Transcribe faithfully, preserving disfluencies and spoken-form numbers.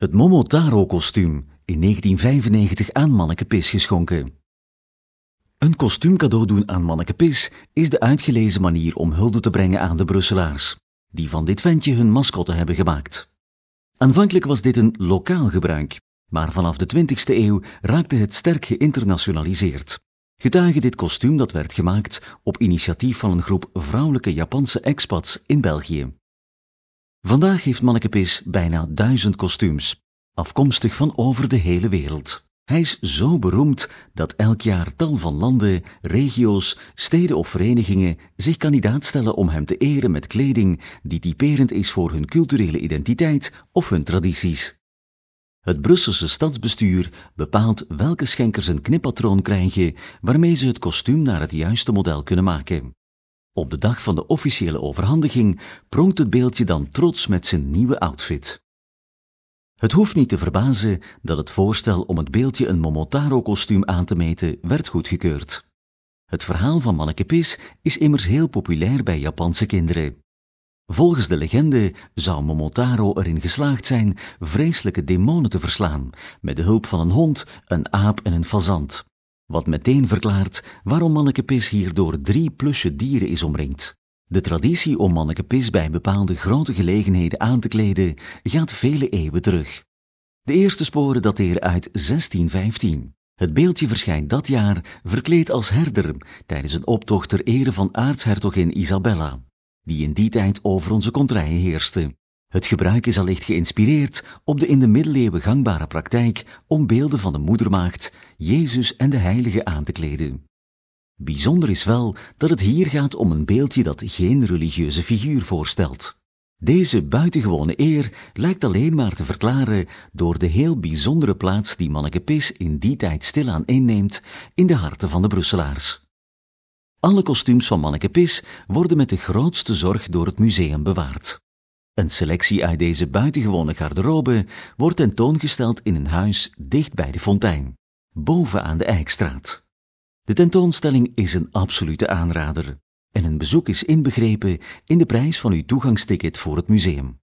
Het Momotaro-kostuum, in negentien vijfennegentig aan Manneke Pis geschonken. Een kostuumcadeau doen aan Manneke Pis is de uitgelezen manier om hulde te brengen aan de Brusselaars, die van dit ventje hun mascotte hebben gemaakt. Aanvankelijk was dit een lokaal gebruik, maar vanaf de twintigste eeuw raakte het sterk geïnternationaliseerd. Getuige dit kostuum dat werd gemaakt op initiatief van een groep vrouwelijke Japanse expats in België. Vandaag heeft Manneke Pis bijna duizend kostuums, afkomstig van over de hele wereld. Hij is zo beroemd dat elk jaar tal van landen, regio's, steden of verenigingen zich kandidaat stellen om hem te eren met kleding die typerend is voor hun culturele identiteit of hun tradities. Het Brusselse stadsbestuur bepaalt welke schenkers een knippatroon krijgen waarmee ze het kostuum naar het juiste model kunnen maken. Op de dag van de officiële overhandiging pronkt het beeldje dan trots met zijn nieuwe outfit. Het hoeft niet te verbazen dat het voorstel om het beeldje een Momotaro-kostuum aan te meten werd goedgekeurd. Het verhaal van Manneke Pis is immers heel populair bij Japanse kinderen. Volgens de legende zou Momotaro erin geslaagd zijn vreselijke demonen te verslaan, met de hulp van een hond, een aap en een fazant. Wat meteen verklaart waarom Manneke Pis hier door drie plusje dieren is omringd. De traditie om Manneke Pis bij bepaalde grote gelegenheden aan te kleden gaat vele eeuwen terug. De eerste sporen dateren uit zestien vijftien. Het beeldje verschijnt dat jaar verkleed als herder tijdens een optocht ter ere van aartshertogin Isabella, die in die tijd over onze contraien heerste. Het gebruik is allicht geïnspireerd op de in de middeleeuwen gangbare praktijk om beelden van de moedermaagd, Jezus en de heilige aan te kleden. Bijzonder is wel dat het hier gaat om een beeldje dat geen religieuze figuur voorstelt. Deze buitengewone eer lijkt alleen maar te verklaren door de heel bijzondere plaats die Manneke Pis in die tijd stilaan inneemt in de harten van de Brusselaars. Alle kostuums van Manneke Pis worden met de grootste zorg door het museum bewaard. Een selectie uit deze buitengewone garderobe wordt tentoongesteld in een huis dicht bij de fontein, boven aan de Eikstraat. De tentoonstelling is een absolute aanrader en een bezoek is inbegrepen in de prijs van uw toegangsticket voor het museum.